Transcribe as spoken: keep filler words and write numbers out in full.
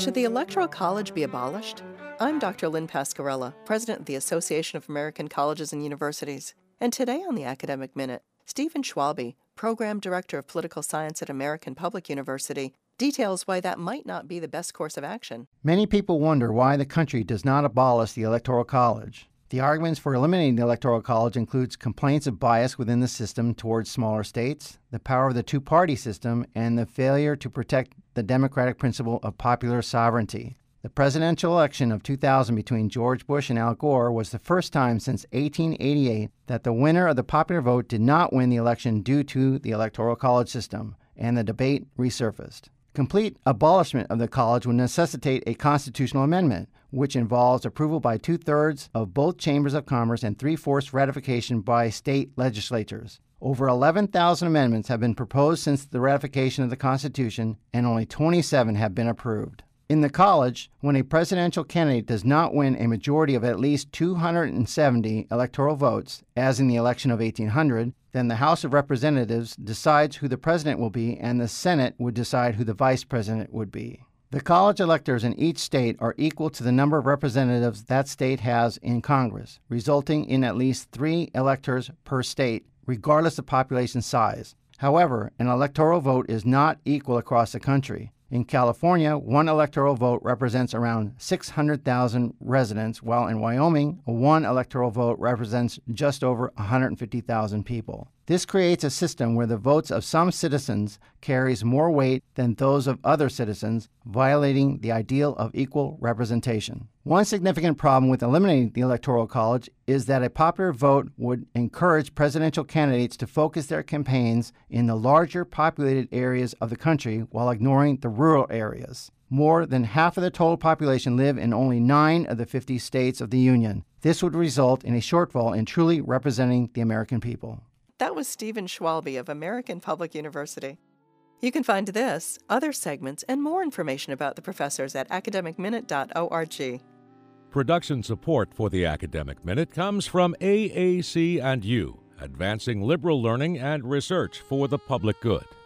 Should the Electoral College be abolished? I'm Doctor Lynn Pascarella, President of the Association of American Colleges and Universities. And today on the Academic Minute, Stephen Schwalbe, Program Director of Political Science at American Public University, details why that might not be the best course of action. Many people wonder why the country does not abolish the Electoral College. The arguments for eliminating the Electoral College includes complaints of bias within the system towards smaller states, the power of the two-party system, and the failure to protect the democratic principle of popular sovereignty. The presidential election of two thousand between George Bush and Al Gore was the first time since eighteen eighty-eight that the winner of the popular vote did not win the election due to the Electoral College system, and the debate resurfaced. Complete abolishment of the college would necessitate a constitutional amendment, which involves approval by two-thirds of both chambers of commerce and three-fourths ratification by state legislatures. Over eleven thousand amendments have been proposed since the ratification of the Constitution, and only twenty-seven have been approved. In the college, when a presidential candidate does not win a majority of at least two hundred seventy electoral votes, as in the election of eighteen hundred, then the House of Representatives decides who the president will be, and the Senate would decide who the vice president would be. The college electors in each state are equal to the number of representatives that state has in Congress, resulting in at least three electors per state, regardless of population size. However, an electoral vote is not equal across the country. In California, one electoral vote represents around six hundred thousand residents, while in Wyoming, one electoral vote represents just over one hundred fifty thousand people. This creates a system where the votes of some citizens carries more weight than those of other citizens, violating the ideal of equal representation. One significant problem with eliminating the Electoral College is that a popular vote would encourage presidential candidates to focus their campaigns in the larger populated areas of the country while ignoring the rural areas. More than half of the total population live in only nine of the fifty states of the Union. This would result in a shortfall in truly representing the American people. That was Stephen Schwalbe of American Public University. You can find this, other segments, and more information about the professors at academic minute dot org. Production support for the Academic Minute comes from A A C and U, advancing liberal learning and research for the public good.